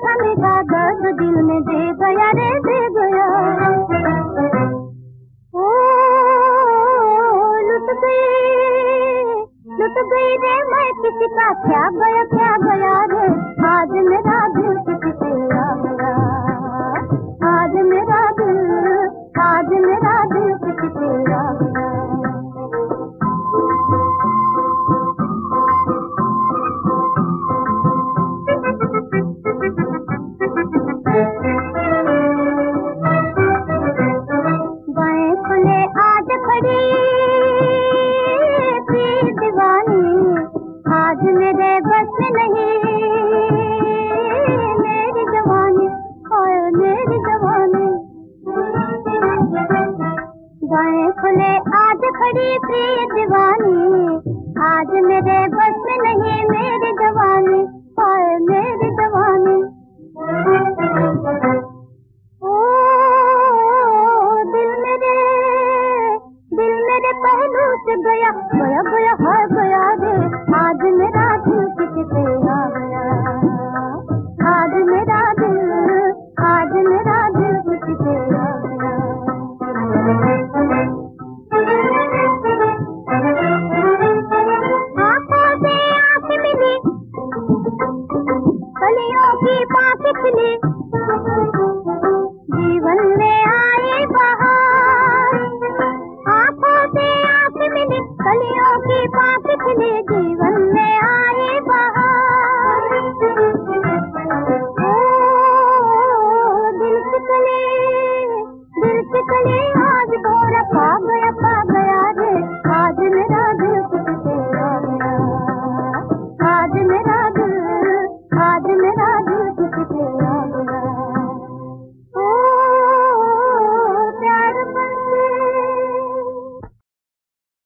मीठा मीठा दर्द दिल में दे गया रे दे गया। ओ लुट गई रे मैं किसी का क्या गया रे। आज मेरा दिल किसी से आ गया। आज मेरा दिल किसी से आ गया। बाएं खुले आज खड़ी प्रीत दीवानी, आज मेरे बस में नहीं मेरी जवानी, हाय मेरी जवानी। बाएं खुले आज खड़ी प्रीत दीवानी, आज मेरे बस में नहीं मेरी जवानी, हाय मेरी जवानी। पहलू से गया हाय गया रे। आज मेरा दिल किसी से आ गया। आज मेरा दिल किसी से आ गया। आंखों से आंख मिली, कलियों की पास खिली, जीवन में आई बहार। कलियों की पास खिली, जीवन में आई बहार। ओ दिल की कली आज तो रखा गया रे। आज मेरा दिल किसी से आ गया। आज मेरा दिल